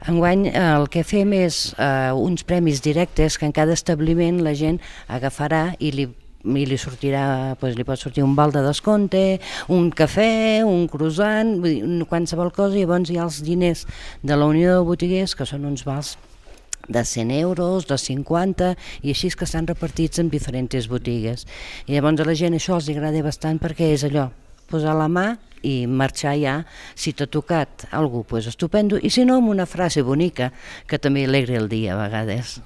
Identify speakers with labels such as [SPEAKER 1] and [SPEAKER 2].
[SPEAKER 1] Enguany el que fem és uns premis directes que en cada establiment la gent agafarà i li sortirà, doncs li pot sortir un val de descompte, un cafè, un croissant, vull dir, qualsevol cosa, i llavors hi ha els diners de la Unió de Botiguers, que són uns vals de 100 euros, de 50, i així que estan repartits en diferents botigues. I llavors a la gent això els agrada bastant perquè és allò, posar la mà i marxar ja. Si t'ha tocat algú, doncs estupendo, i si no, amb una frase bonica que també alegri el dia a vegades.